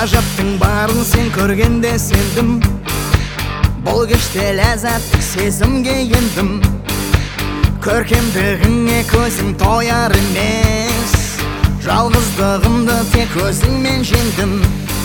Ғажаптың барын сен көргенде сендім. Бұл кеште ләззаттық сезімге ендім. Көркемдігіңе көзің тояр емес, жалғыздығымды тек өзіңмен жеңдім.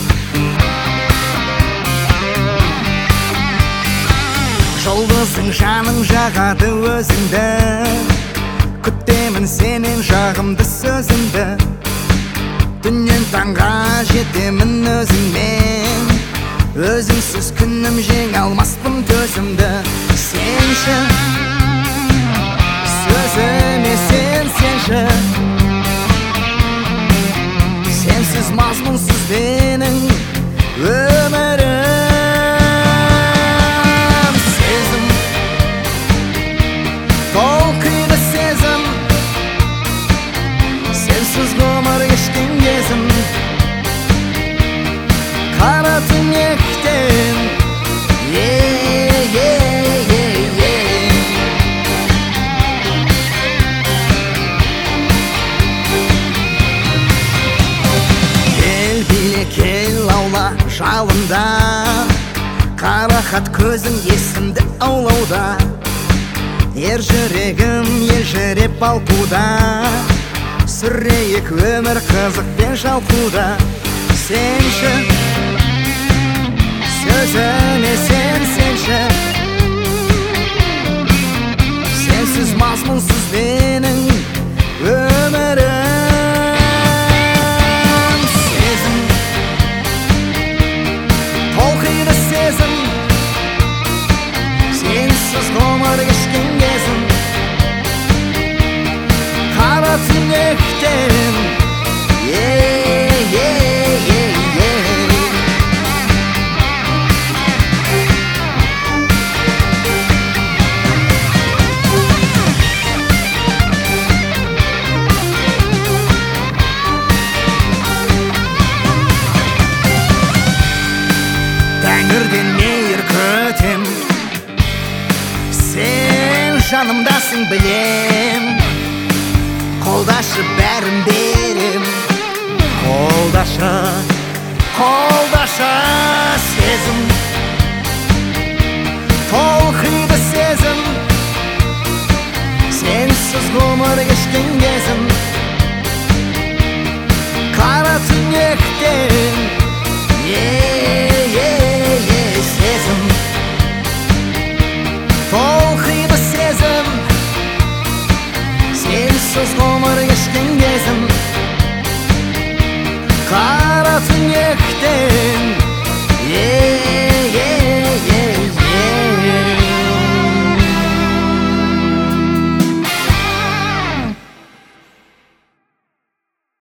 Жұлдызың жаның жағады өзіңді, күтемін сенен жағымды сөзіңді. Түннен таңға жетемін өзіңмен, өзіңсіз күнім жеңе алмаспын төзімді. Сенші сөзіме сенші, сенсіз мазмұнсыз менің өмірім. Сезім, толқиды сезім, сенсіз ғұмыр кешкен кезім. Қара түнектен Кел биле, кел аула жалында, қара хат көзің есімді аулауда. Ер жүрегім елжіреп балқуда, сүрейік өмір қызық пен жалқуда. Сенші сөзіме сенші, сенсіз мазмұнсыз менің өмірім. Сезім, толқиды сезім, сенсіз ғұмыр кешкен кезім. Қара түнектен Тәңірден мейір күтем, сен жанымдасың білем. Қолдашы бәрін берем, қолдашы, қолдашы. Сезім, толқиды сезім, сенсіз ғұмыр кешкен кезім. Қара түнектен сезім, толқиды сезім, сенсіз ғұмыр кешкен кезім.